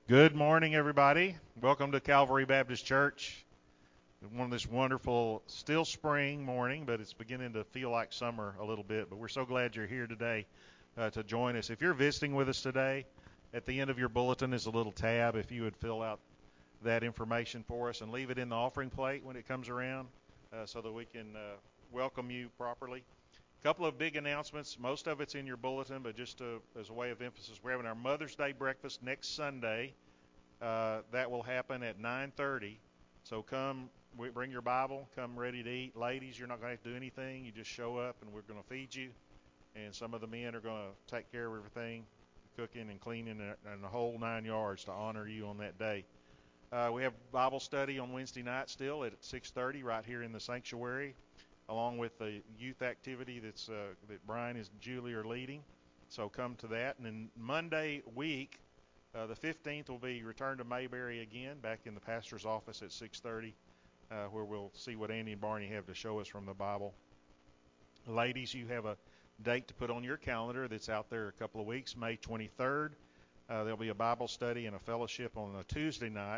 Good morning, everybody. Welcome to Calvary Baptist Church. On this wonderful, still spring morning, but it's beginning to feel like summer a little bit. But we're so glad you're here today to join us. If you're visiting with us today, at the end of your bulletin is a little tab. If you would fill out that information for us and leave it in the offering plate when it comes around so that we can welcome you properly. A couple of big announcements. Most of it's in your bulletin, but just as a way of emphasis, we're having our Mother's Day breakfast next Sunday. That will happen at 9:30. So come, bring your Bible, come ready to eat. Ladies, you're not going to have to do anything. You just show up, and we're going to feed you. And some of the men are going to take care of everything, cooking and cleaning and the whole 9 yards to honor you on that day. We have Bible study on Wednesday night still at 6:30 right here in the sanctuary, along with the youth activity that Brian and Julie are leading. So come to that. And then Monday week, the 15th will be Return to Mayberry again, back in the pastor's office at 6:30, where we'll see what Andy and Barney have to show us from the Bible. Ladies, you have a date to put on your calendar that's out there a couple of weeks, May 23rd. There'll be a Bible study and a fellowship on a Tuesday night.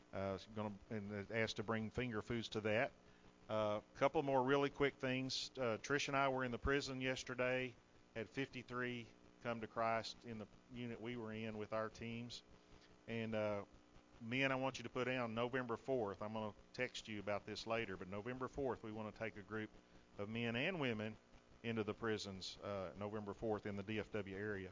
And asked to bring finger foods to that. A couple more really quick things. Trish and I were in the prison yesterday, had 53 come to Christ in the unit we were in with our teams. And men, I want you to put down November 4th. I'm going to text you about this later, but November 4th, we want to take a group of men and women into the prisons November 4th in the DFW area.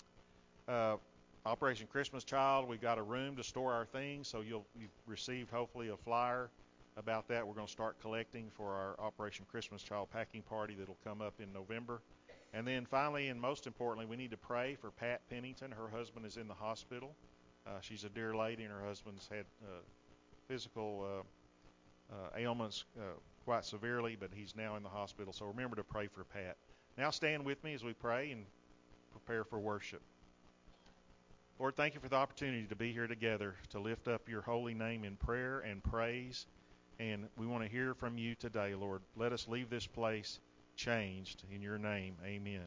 Operation Christmas Child, we've got a room to store our things, so you've received hopefully a flyer about that. We're going to start collecting for our Operation Christmas Child packing party that'll come up in November. And then finally, and most importantly, we need to pray for Pat Pennington. Her husband is in the hospital. She's a dear lady, and her husband's had physical ailments quite severely, but he's now in the hospital. So remember to pray for Pat. Now stand with me as we pray and prepare for worship. Lord, thank you for the opportunity to be here together to lift up your holy name in prayer and praise. And we want to hear from you today, Lord. Let us leave this place changed. In your name, amen.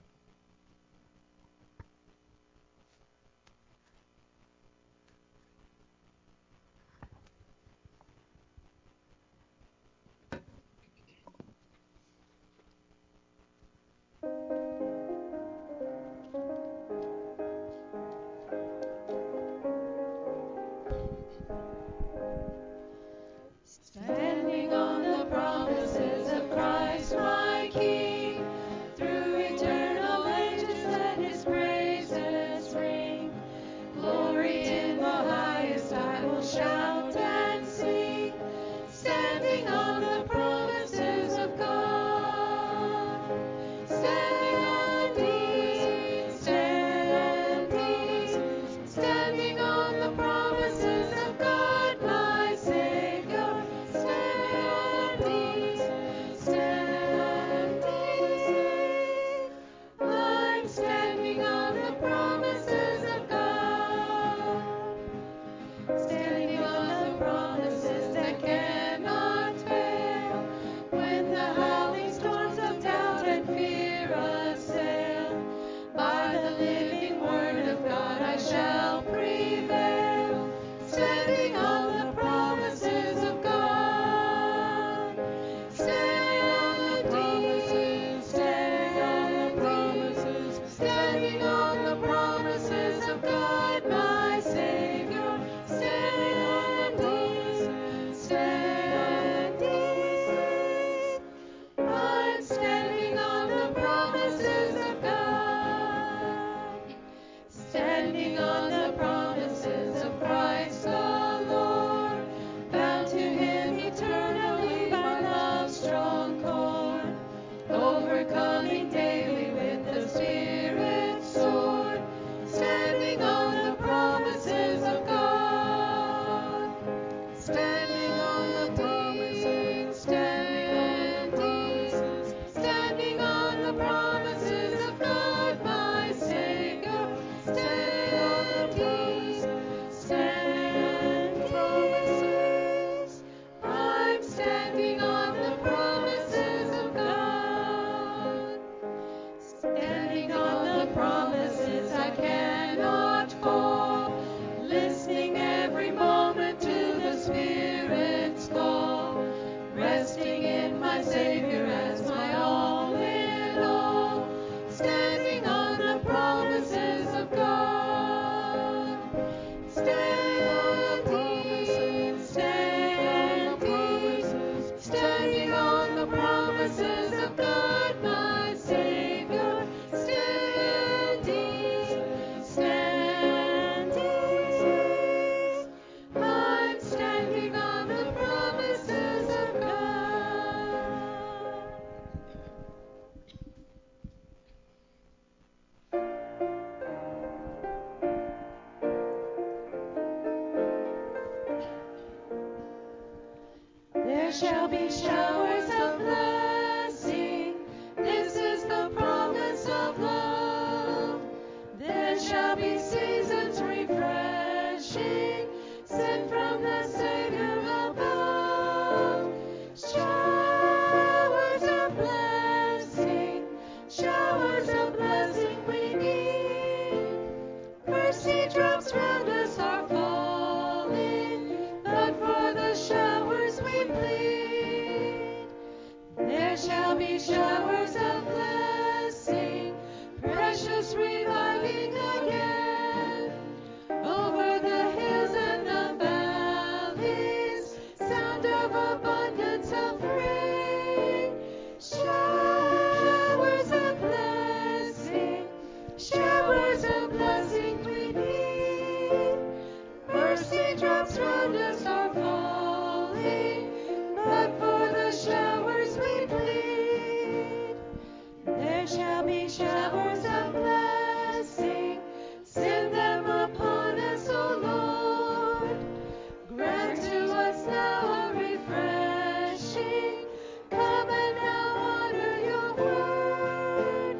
Standing on the promises of Christ my King, through eternal shall be showers of blessing. This is the promise of love. There shall be seasons refreshing, sent from the Savior above. Showers of blessing, showers of blessing we need. Mercy drops round us are falling, but for the showers we plead. There shall be showers of blessing, precious reviving again, over the hills and the valleys, sound of abundance of rain. Showers of blessing, showers of blessing we need. Mercy drops round us are falling, but for the showers we plead. There shall be showers of blessing, send them upon us, O Lord. Grant to us now a refreshing, come and now honor your word.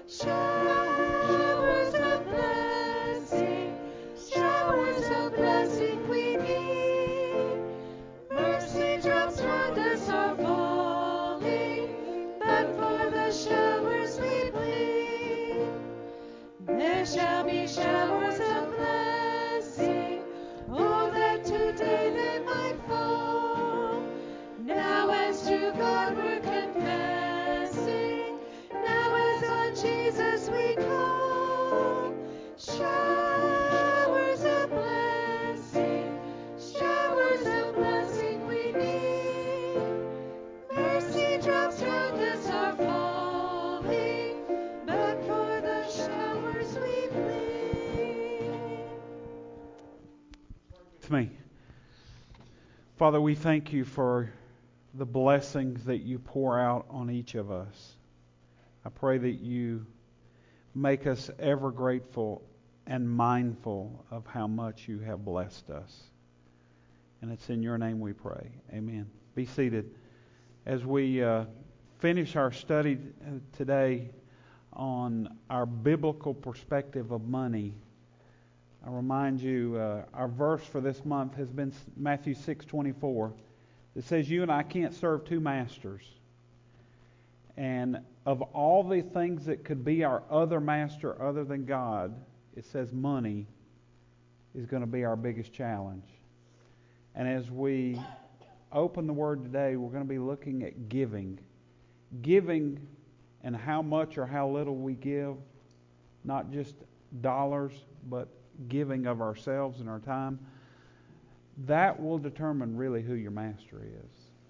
Showers of blessing, showers of blessing we need. Mercy drops round us are falling, but for the showers we plead. There shall be showers of blessing, oh, that today they might fall. Now as to God we're confessing, now as on Jesus we call. Showers of blessing, showers of blessing we need. Mercy drops round us are falling, but for the showers we plead. It's me. Father, we thank you for the blessings that you pour out on each of us. I pray that you make us ever grateful and mindful of how much you have blessed us. And it's in your name we pray. Amen. Be seated. As we finish our study today on our biblical perspective of money, I remind you, our verse for this month has been Matthew 6:24. It says, you and I can't serve two masters. And of all the things that could be our other master other than God, it says money is going to be our biggest challenge. And as we open the Word today, we're going to be looking at giving. Giving and how much or how little we give, not just dollars, but giving of ourselves and our time. That will determine really who your master is.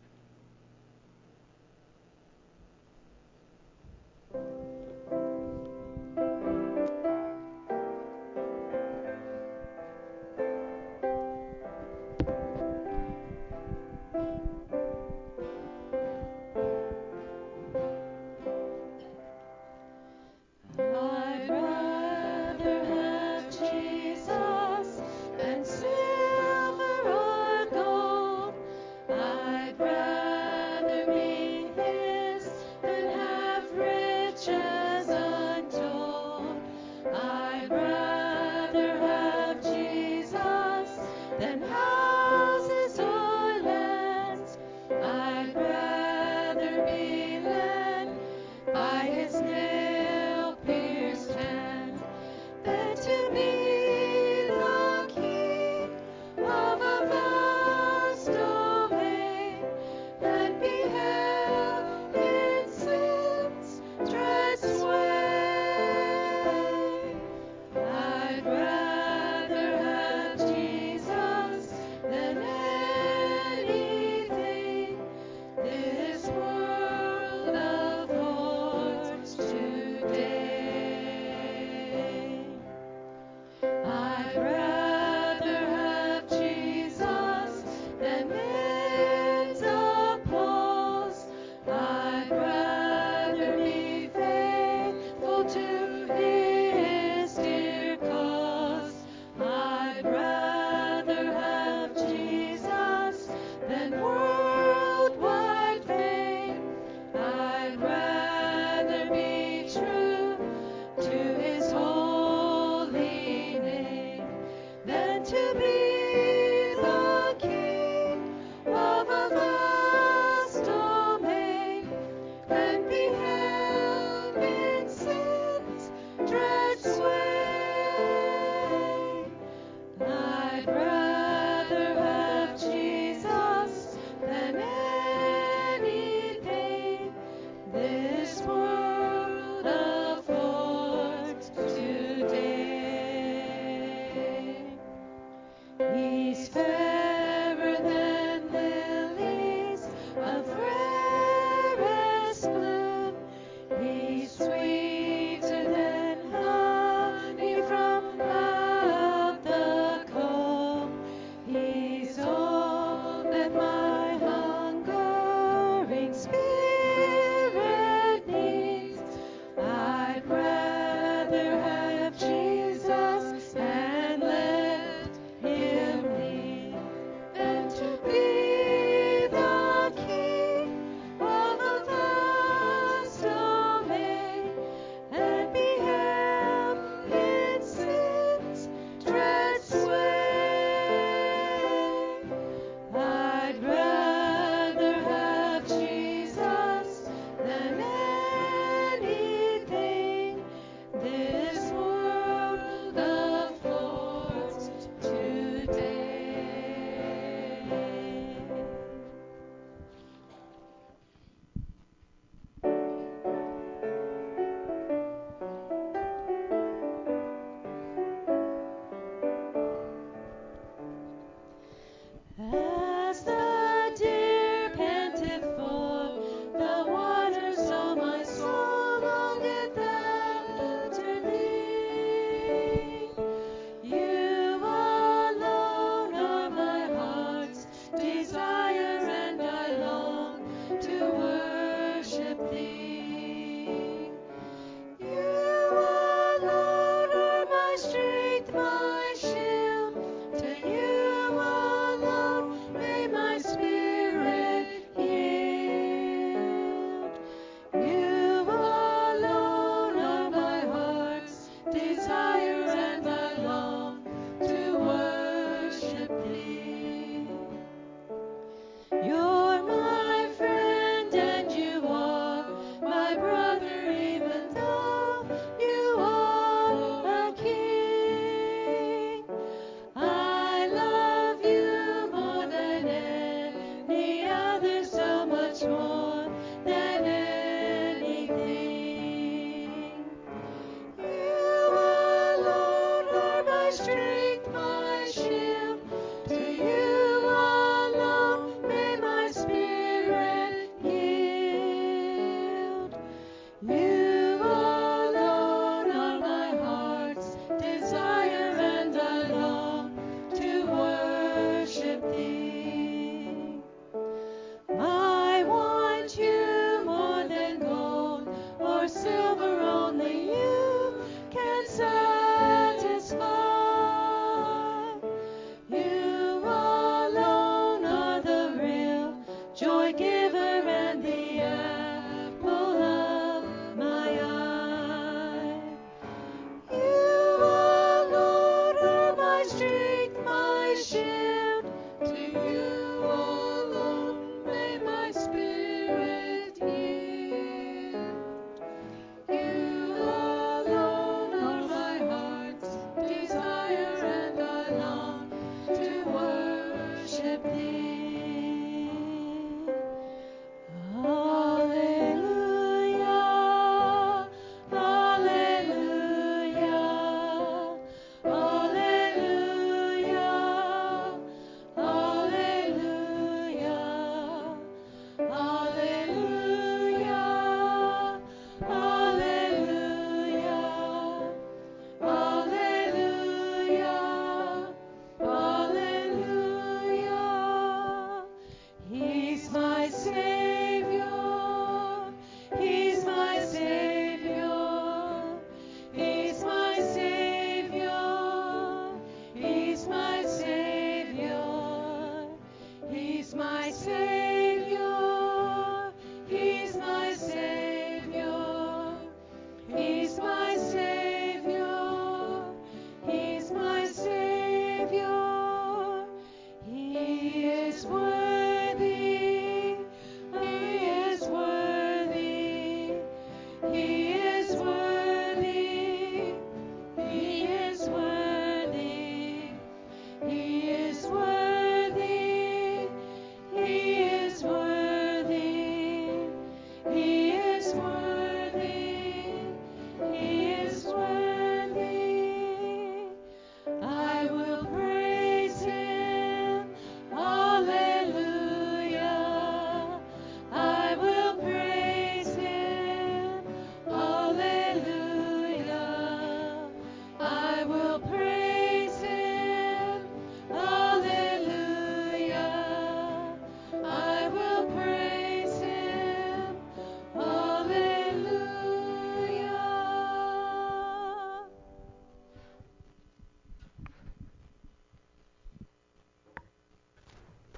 I'd rather have Jesus than silver or gold. I'd rather be His than have riches.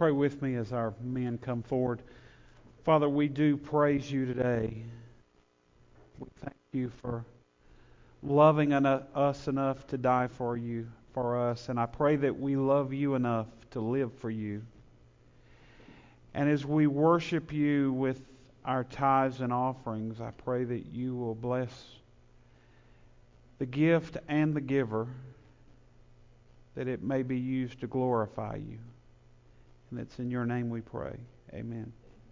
pray with me as our men come forward. Father, we do praise you today. We thank you for loving us enough to die for us. And I pray that we love you enough to live for you. And as we worship you with our tithes and offerings, I pray that you will bless the gift and the giver, that it may be used to glorify you. And it's in your name we pray. Amen.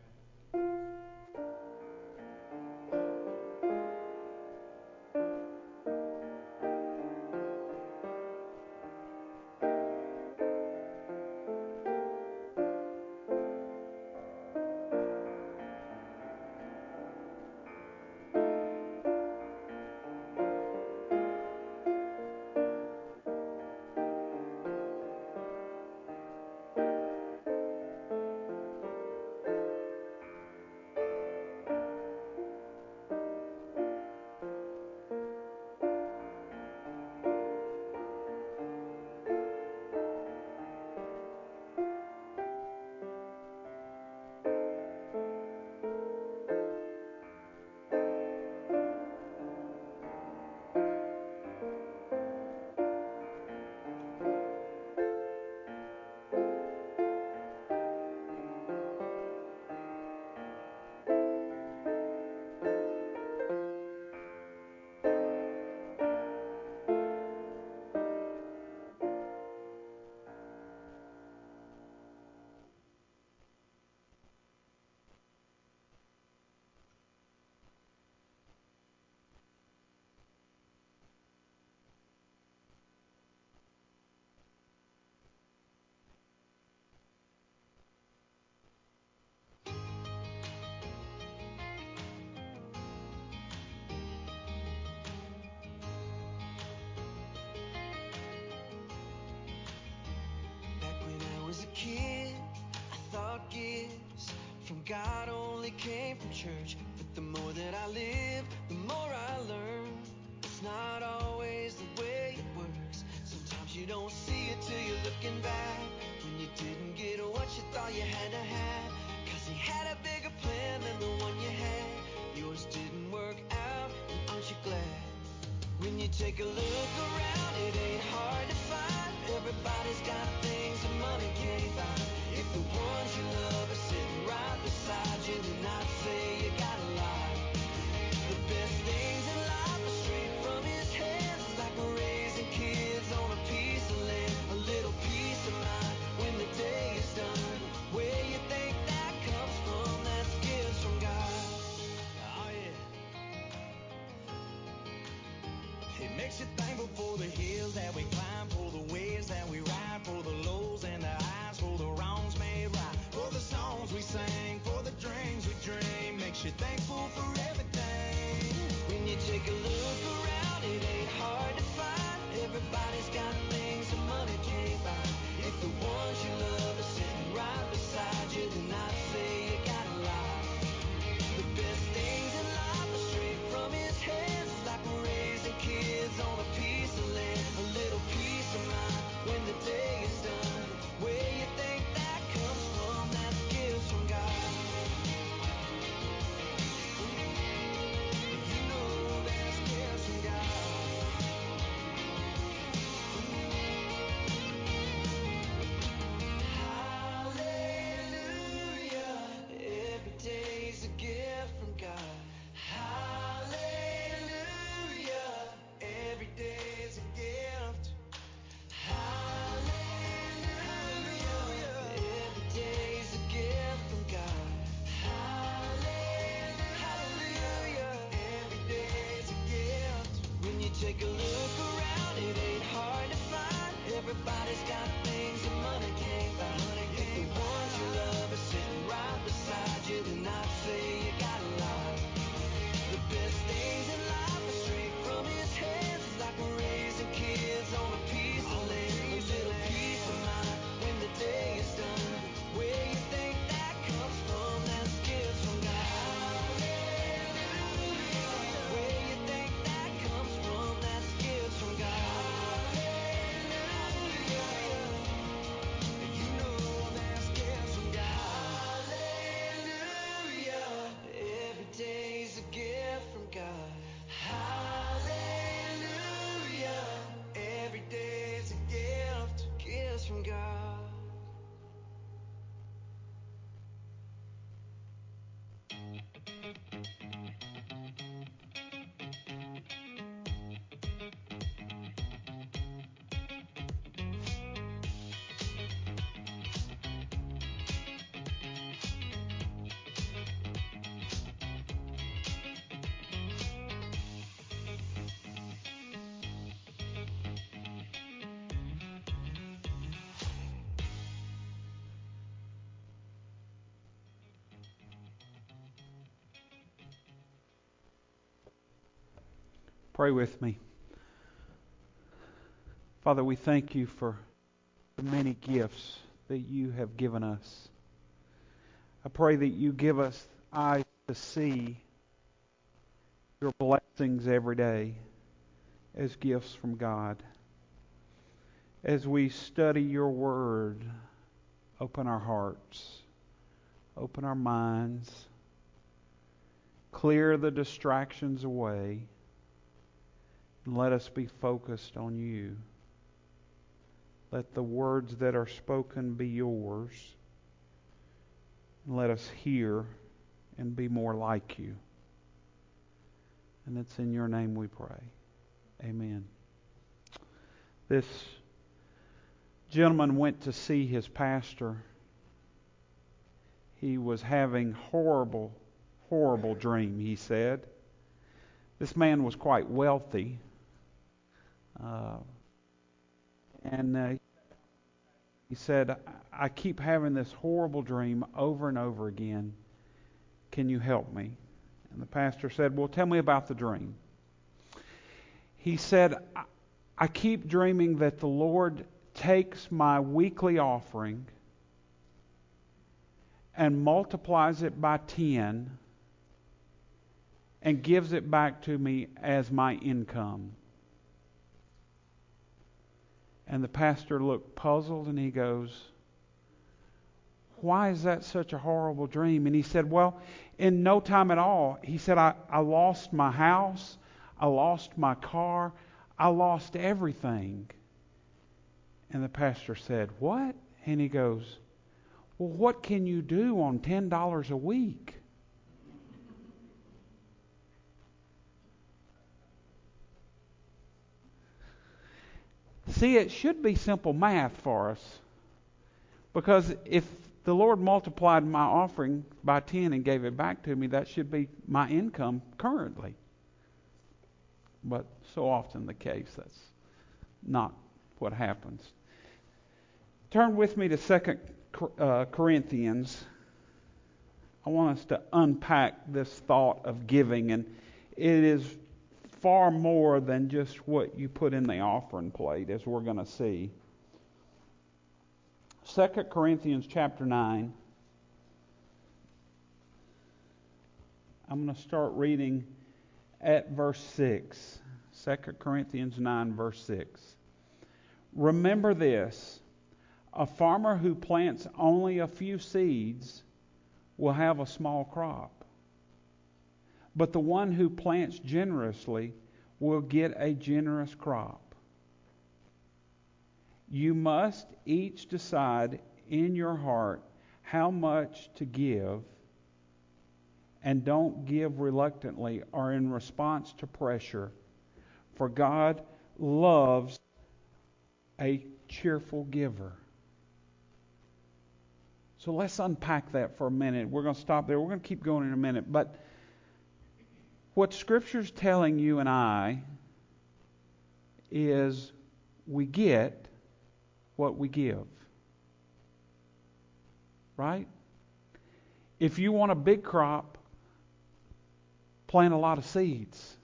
God only came from church, but the more that I live, the more I learn. It's not always the way it works. Sometimes you don't see it till you're looking back, when you didn't get what you thought you had to have, 'cause he had a bigger plan than the one you had. Yours didn't work out, and aren't you glad? When you take a look around, it ain't hard to find. Everybody's got things that money can't buy. If the ones you love are sitting right beside you, then I'd say you got a lot. The best things in life are straight from his hands. It's like raising kids on a piece of land. A little peace of mind when the day is done. Where you think that comes from? That's gifts from God. Oh yeah. It makes you thankful for the hills that we climb, for the waves that we ride, for the lows and the highs, for the wrongs made right, for the songs we sang, for the dreams we dream. Makes you thankful for everything. When you take a look around, it ain't hard to find. Everybody's got things that money can't buy. If the ones you love are sitting right beside you, then I'd say you got a lot. The best things in life are straight from his hands. It's like raising kids on a piece of land. A little peace of mind when the day is done. Where you think that comes from? That's gifts from God. Pray with me. Father, we thank you for the many gifts that you have given us. I pray that you give us eyes to see your blessings every day as gifts from God. As we study your word, open our hearts, open our minds, clear the distractions away, and let us be focused on you. Let the words that are spoken be yours. And let us hear and be more like you. And it's in your name we pray. Amen. This gentleman went to see his pastor. He was having horrible dream, he said. This man was quite wealthy. And he said, I keep having this horrible dream over and over again. Can you help me? And the pastor said, well, tell me about the dream. He said, I keep dreaming that the Lord takes my weekly offering and multiplies it by 10 and gives it back to me as my income. And the pastor looked puzzled and he goes, why is that such a horrible dream? And he said, well, in no time at all. He said, I lost my house, I lost my car, I lost everything. And the pastor said, what? And he goes, well, what can you do on $10 a week? See, it should be simple math for us. Because if the Lord multiplied my offering by 10 and gave it back to me, that should be my income currently. But so often the case, that's not what happens. Turn with me to 2 Corinthians. I want us to unpack this thought of giving, and it is far more than just what you put in the offering plate, as we're going to see. 2 Corinthians chapter 9. I'm going to start reading at verse 6. 2 Corinthians 9, verse 6. Remember this, a farmer who plants only a few seeds will have a small crop. But the one who plants generously will get a generous crop. You must each decide in your heart how much to give, and don't give reluctantly or in response to pressure, for God loves a cheerful giver. So let's unpack that for a minute. We're going to stop there. We're going to keep going in a minute. But what Scripture's telling you and I is we get what we give. Right? If you want a big crop, plant a lot of seeds.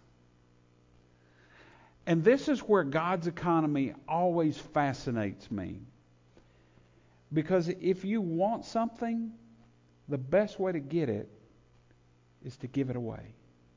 And this is where God's economy always fascinates me. Because if you want something, the best way to get it is to give it away.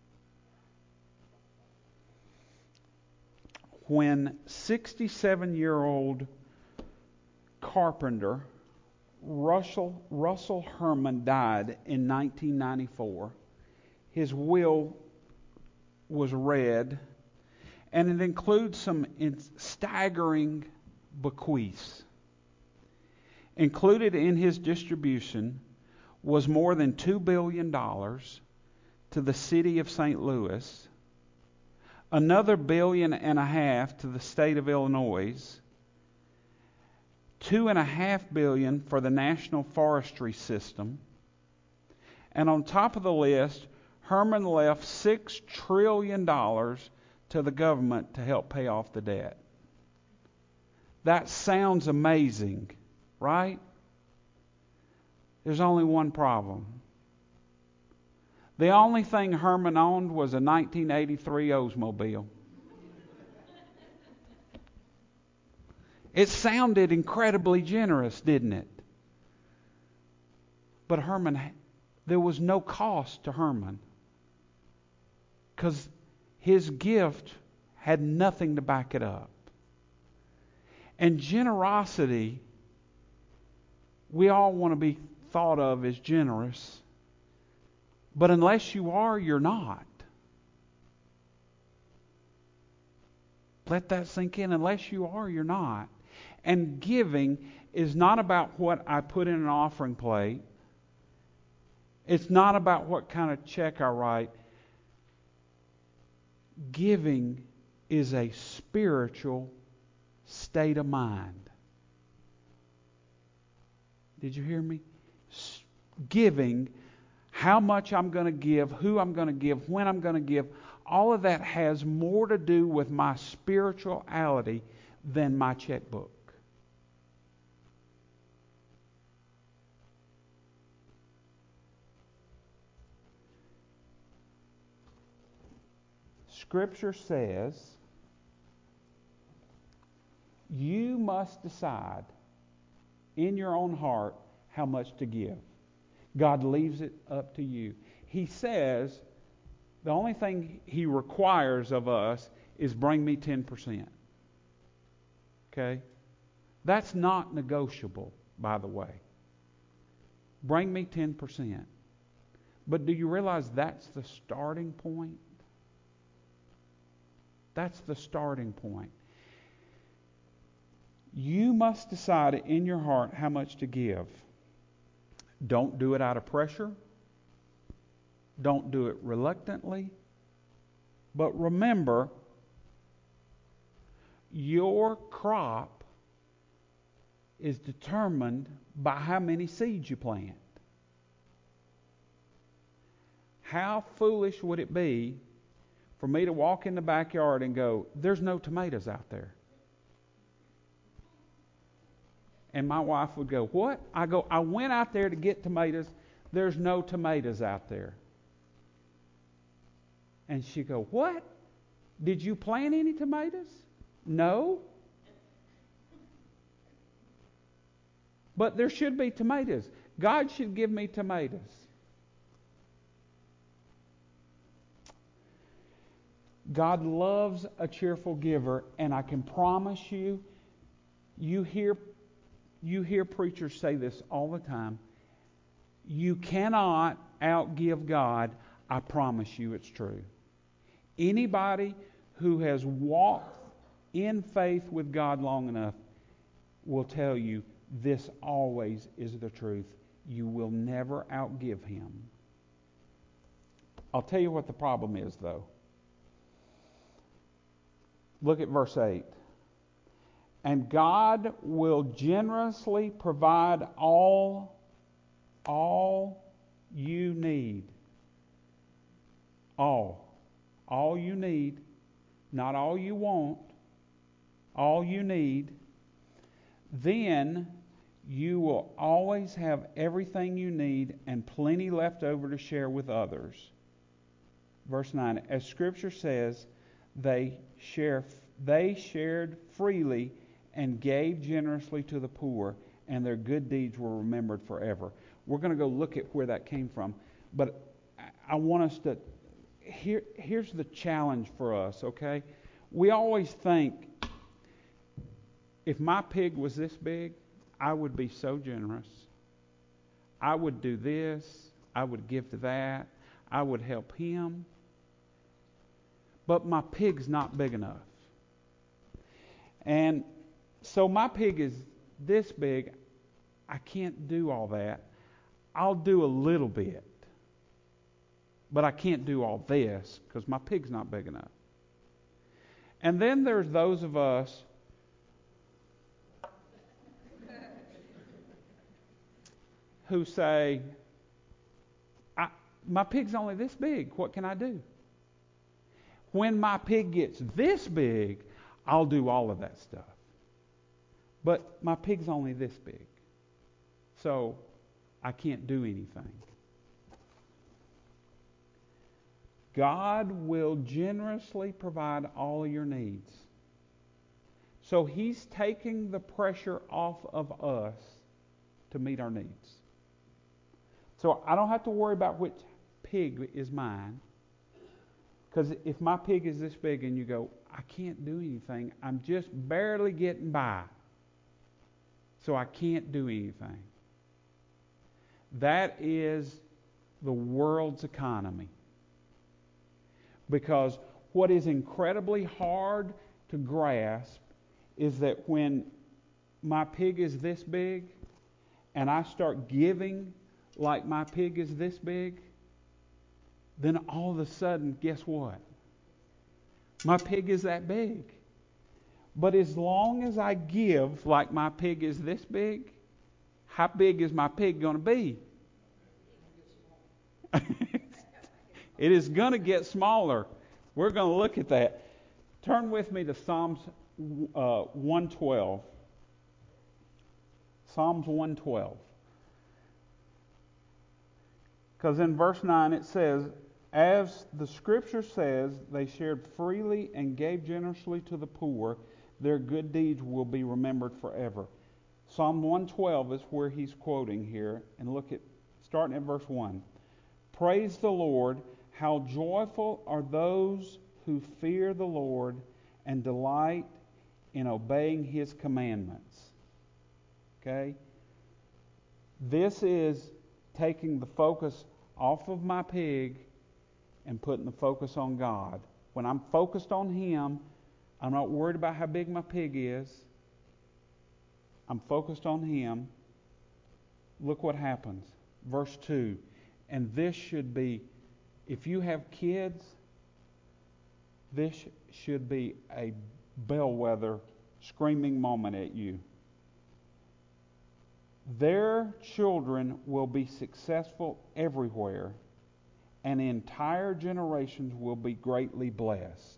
When 67-year-old carpenter Russell Herman died in 1994, his will was read, and it includes some staggering bequests. Included in his distribution was more than $2 billion to the city of St. Louis, another $1.5 billion to the state of Illinois, $2.5 billion for the National Forestry System, and on top of the list, Herman left $6 trillion to the government to help pay off the debt. That sounds amazing, right? There's only one problem. The only thing Herman owned was a 1983 Oldsmobile. It sounded incredibly generous, didn't it? But Herman, there was no cost to Herman, because his gift had nothing to back it up. And generosity, we all want to be thought of as generous, but unless you are, you're not. Let that sink in. Unless you are, you're not. And giving is not about what I put in an offering plate. It's not about what kind of check I write. Giving is a spiritual state of mind. Did you hear me? Giving, how much I'm going to give, who I'm going to give, when I'm going to give, all of that has more to do with my spirituality than my checkbook. Scripture says you must decide in your own heart how much to give. God leaves it up to you. He says the only thing He requires of us is bring me 10%. Okay? That's not negotiable, by the way. Bring me 10%. But do you realize that's the starting point? That's the starting point. You must decide in your heart how much to give. Don't do it out of pressure. Don't do it reluctantly. But remember, your crop is determined by how many seeds you plant. How foolish would it be for me to walk in the backyard and go, there's no tomatoes out there? And my wife would go, what? I go, I went out there to get tomatoes. There's no tomatoes out there. And she'd go, what? Did you plant any tomatoes? No. But there should be tomatoes. God should give me tomatoes. God loves a cheerful giver, and I can promise you, you hear preachers say this all the time. You cannot outgive God. I promise you it's true. Anybody who has walked in faith with God long enough will tell you this always is the truth. You will never outgive Him. I'll tell you what the problem is, though. Look at verse 8. And God will generously provide all you need. All you need. Not all you want. All you need. Then you will always have everything you need and plenty left over to share with others. Verse 9. As Scripture says, they shared freely and gave generously to the poor, and their good deeds were remembered forever. We're going to go look at where that came from. But I want us to... Here's the challenge for us, okay? We always think, if my pig was this big, I would be so generous. I would do this. I would give to that. I would help him. But my pig's not big enough. And so my pig is this big. I can't do all that. I'll do a little bit. But I can't do all this because my pig's not big enough. And then there's those of us who say, my pig's only this big. What can I do? When my pig gets this big, I'll do all of that stuff. But my pig's only this big. So I can't do anything. God will generously provide all your needs. So He's taking the pressure off of us to meet our needs. So I don't have to worry about which pig is mine. Because if my pig is this big and you go, I can't do anything, I'm just barely getting by, so I can't do anything. That is the world's economy. Because what is incredibly hard to grasp is that when my pig is this big and I start giving like my pig is this big, then all of a sudden, guess what? My pig is that big. But as long as I give like my pig is this big, how big is my pig going to be? It is going to get smaller. We're going to look at that. Turn with me to Psalms 112. Psalms 112. Because in verse 9 it says, as the Scripture says, they shared freely and gave generously to the poor. Their good deeds will be remembered forever. Psalm 112 is where he's quoting here. And look at, starting at verse 1. Praise the Lord. How joyful are those who fear the Lord and delight in obeying His commandments. Okay? This is taking the focus off of my pig and putting the focus on God. When I'm focused on Him, I'm not worried about how big my pig is. I'm focused on Him. Look what happens. Verse 2. And this should be, if you have kids, this should be a bellwether screaming moment at you. Their children will be successful everywhere, and entire generations will be greatly blessed.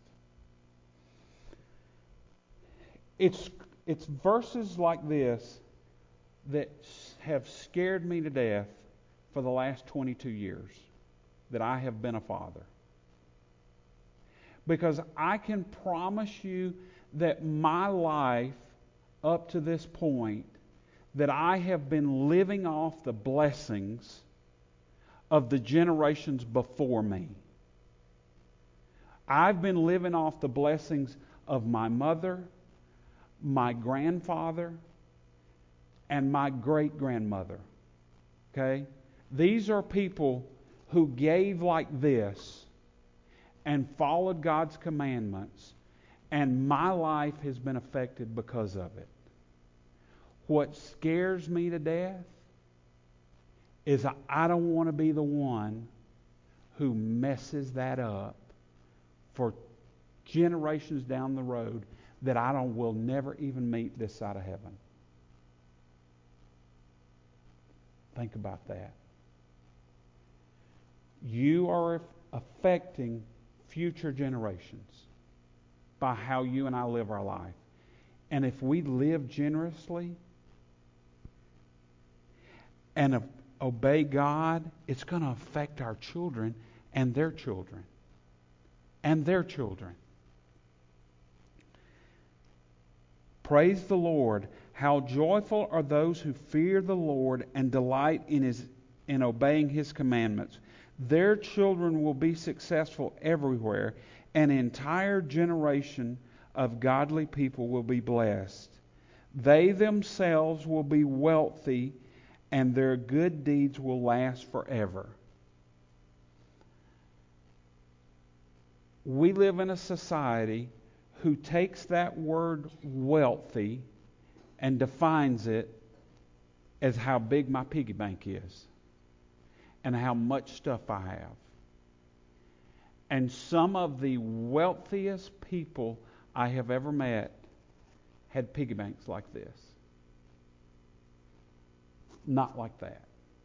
It's verses like this that have scared me to death for the last 22 years that I have been a father. Because I can promise you that my life up to this point, that I have been living off the blessings of the generations before me. I've been living off the blessings of my mother, my grandfather, and my great-grandmother. Okay? These are people who gave like this and followed God's commandments, and my life has been affected because of it. What scares me to death is I don't want to be the one who messes that up for generations down the road that will never even meet this side of heaven. Think about that. You are affecting future generations by how you and I live our life. And if we live generously and obey God, it's going to affect our children and their children and their children. Praise the Lord. How joyful are those who fear the Lord and delight in obeying His commandments. Their children will be successful everywhere. An entire generation of godly people will be blessed. They themselves will be wealthy, and their good deeds will last forever. We live in a society who takes that word wealthy and defines it as how big my piggy bank is and how much stuff I have. And some of the wealthiest people I have ever met had piggy banks like this. Not like that.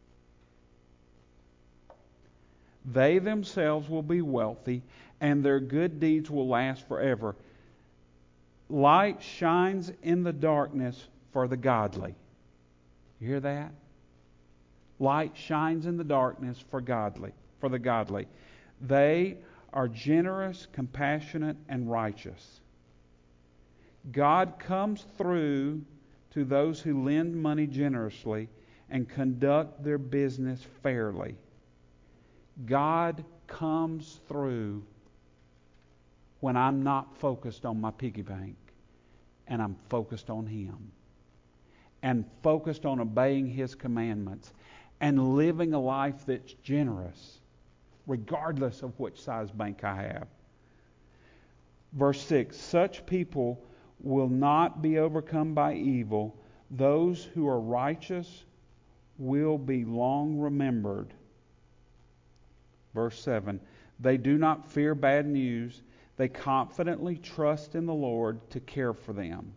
They themselves will be wealthy, and their good deeds will last forever. Light shines in the darkness for the godly. You hear that? Light shines in the darkness for the godly. They are generous, compassionate, and righteous. God comes through to those who lend money generously and conduct their business fairly. God comes through when I'm not focused on my piggy bank and I'm focused on Him and focused on obeying His commandments and living a life that's generous regardless of which size bank I have. Verse 6, such people will not be overcome by evil. Those who are righteous will be long remembered. Verse 7, they do not fear bad news. They confidently trust in the Lord to care for them.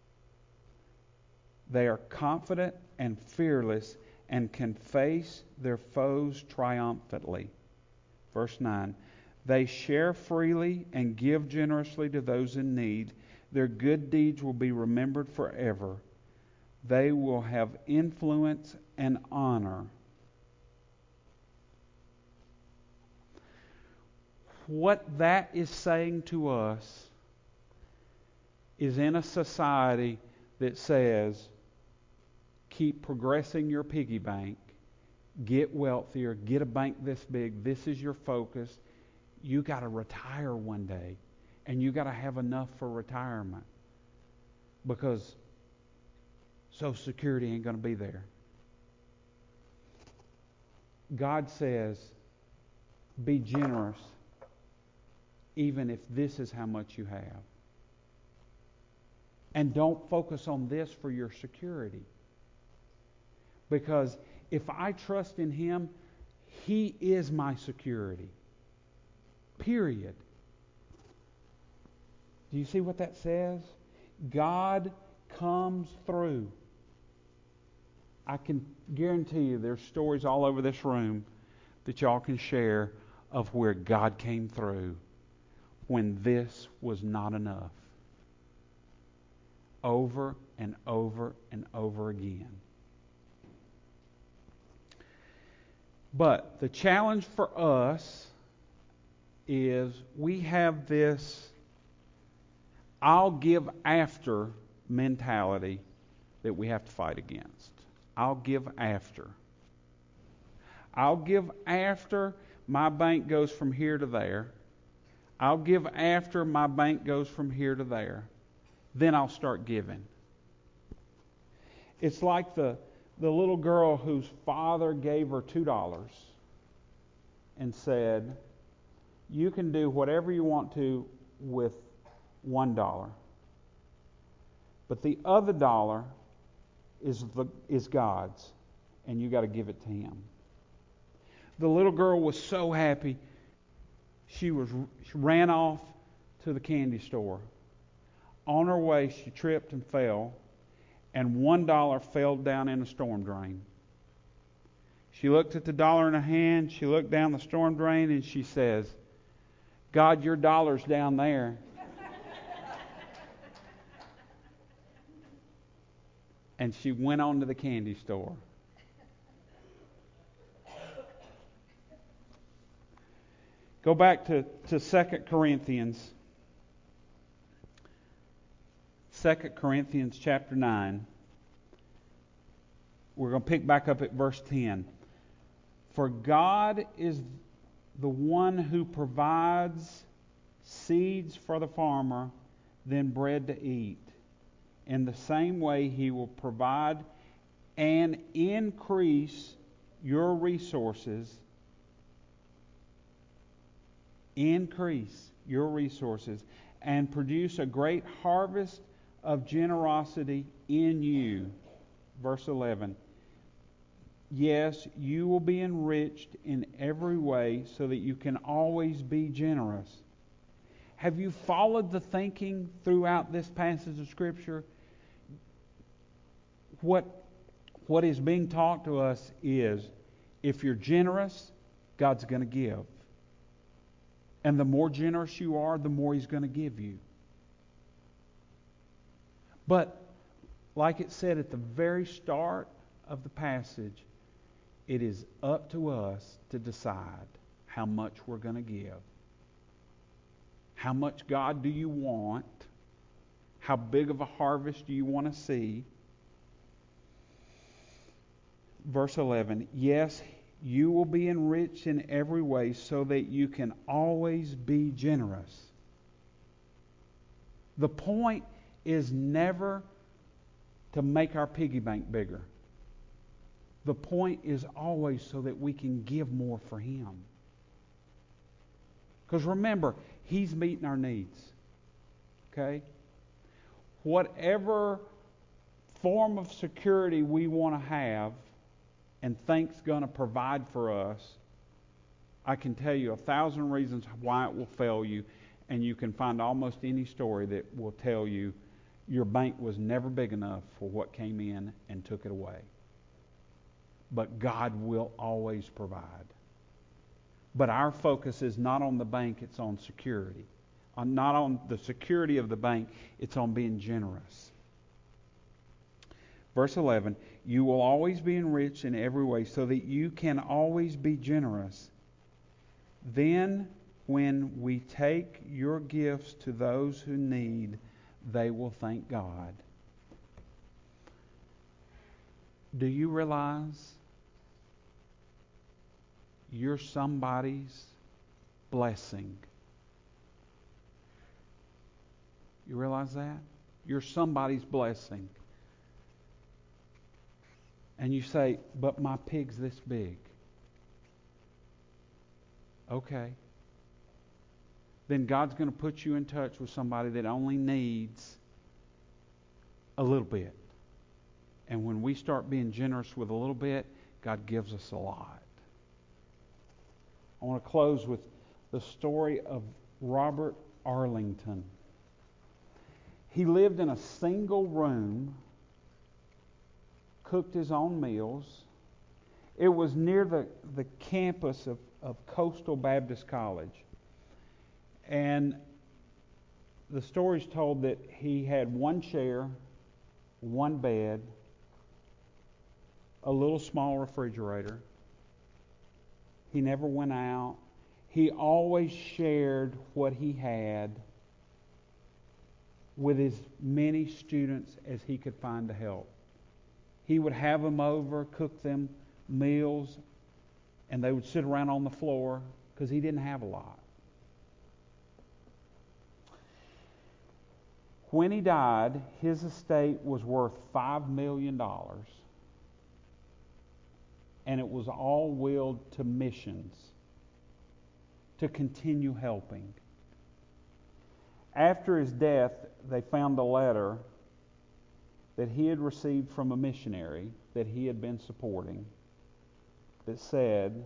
They are confident and fearless and can face their foes triumphantly. Verse 9, they share freely and give generously to those in need. Their good deeds will be remembered forever. They will have influence and honor. What that is saying to us is, in a society that says, keep progressing your piggy bank, get wealthier, get a bank this big, this is your focus, you got to retire one day, and you got to have enough for retirement because Social Security ain't going to be there. God says, be generous even if this is how much you have. And don't focus on this for your security. Because if I trust in Him, He is my security. Period. Do you see what that says? God comes through. I can guarantee you there's stories all over this room that y'all can share of where God came through when this was not enough. Over and over and over again. But the challenge for us is we have this I'll give after mentality that we have to fight against. I'll give after. I'll give after my bank goes from here to there. I'll give after my bank goes from here to there. Then I'll start giving. It's like the little girl whose father gave her $2 and said, you can do whatever you want to with $1. But the other dollar is God's, and you got to give it to Him. The little girl was so happy, she ran off to the candy store. On her way, she tripped and fell, and $1 fell down in a storm drain. She looked at the dollar in her hand, she looked down the storm drain, and she says, God, your dollar's down there. And she went on to the candy store. Go back to 2 Corinthians. 2 Corinthians chapter 9. We're going to pick back up at verse 10. For God is the one who provides seeds for the farmer, then bread to eat. In the same way, He will provide and increase your resources. Increase your resources and produce a great harvest of generosity in you. Verse 11. Yes, you will be enriched in every way so that you can always be generous. Have you followed the thinking throughout this passage of Scripture? What is being taught to us is, if you're generous, God's going to give. And the more generous you are, the more He's going to give you. But, like it said at the very start of the passage, it is up to us to decide how much we're going to give. How much, God, do you want? How big of a harvest do you want to see? Verse 11, yes, you will be enriched in every way so that you can always be generous. The point is never to make our piggy bank bigger. The point is always so that we can give more for Him. Because remember, He's meeting our needs. Okay? Whatever form of security we want to have and think's going to provide for us, I can tell you 1,000 reasons why it will fail you, and you can find almost any story that will tell you your bank was never big enough for what came in and took it away. But God will always provide. But our focus is not on the bank, it's on security. Not on the security of the bank, it's on being generous. Verse 11, you will always be enriched in every way so that you can always be generous. Then when we take your gifts to those who need, they will thank God. Do you realize you're somebody's blessing? You realize that? You're somebody's blessing. And you say, but my pig's this big. Okay. Then God's going to put you in touch with somebody that only needs a little bit. And when we start being generous with a little bit, God gives us a lot. I want to close with the story of Robert Arlington. He lived in a single room, cooked his own meals. It was near the campus of Coastal Baptist College. And the story's told that he had one chair, one bed, a little small refrigerator. He never went out. He always shared what he had with as many students as he could find to help. He would have them over, cook them meals, and they would sit around on the floor because he didn't have a lot. When he died, his estate was worth $5 million, and it was all willed to missions to continue helping. After his death, they found a letter that he had received from a missionary that he had been supporting that said,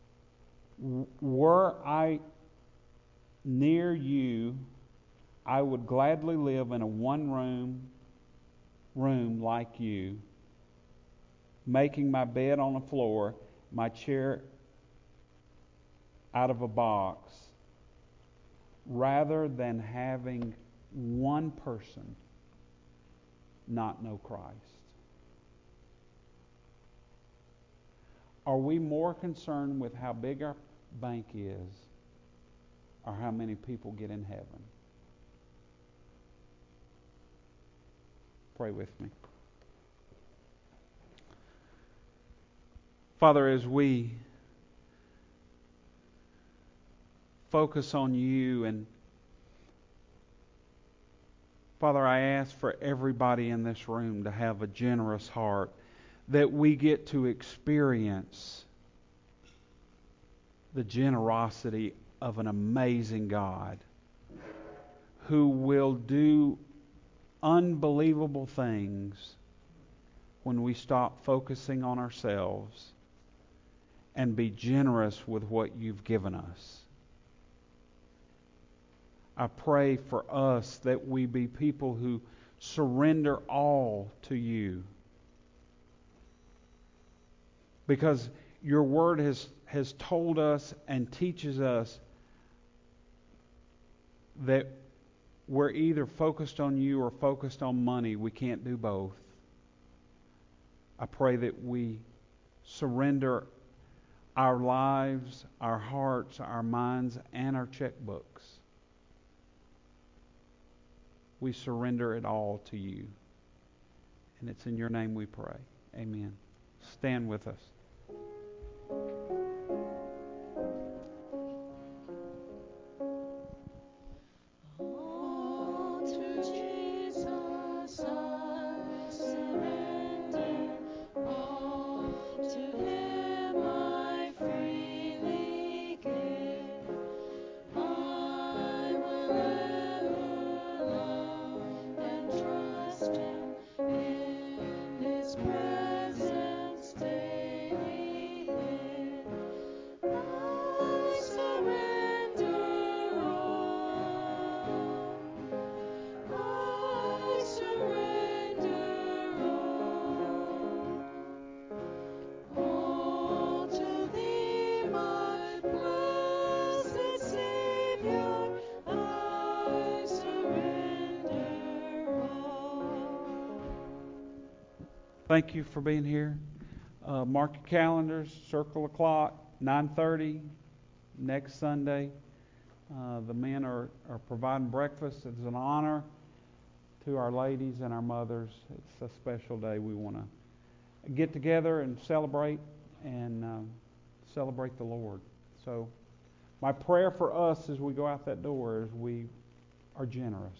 were I near you, I would gladly live in a one-room like you, making my bed on the floor, my chair out of a box, rather than having one person not know Christ. Are we more concerned with how big our bank is or how many people get in heaven? Pray with me. Father, as we focus on you, and Father, I ask for everybody in this room to have a generous heart, that we get to experience the generosity of an amazing God who will do unbelievable things when we stop focusing on ourselves and be generous with what you've given us. I pray for us that we be people who surrender all to you. Because your word has told us and teaches us that we're either focused on you or focused on money. We can't do both. I pray that we surrender our lives, our hearts, our minds, and our checkbooks. We surrender it all to you. And it's in your name we pray. Amen. Stand with us. All to Jesus I surrender. All to Him I freely give. I will ever love and trust Him, in His presence daily live. I surrender all. I surrender all to Thee, my blessed Savior. I surrender all. Thank you for being here. Mark your calendars, circle the clock, 9:30 next Sunday. The men are providing breakfast. It's an honor to our ladies and our mothers. It's a special day. We want to get together and celebrate celebrate the Lord. So my prayer for us as we go out that door is we are generous.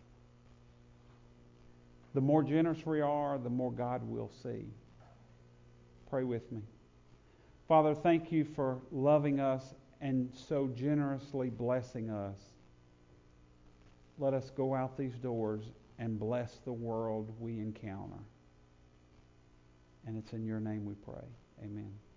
The more generous we are, the more God will see. Pray with me. Father, thank you for loving us and so generously blessing us. Let us go out these doors and bless the world we encounter. And it's in your name we pray. Amen.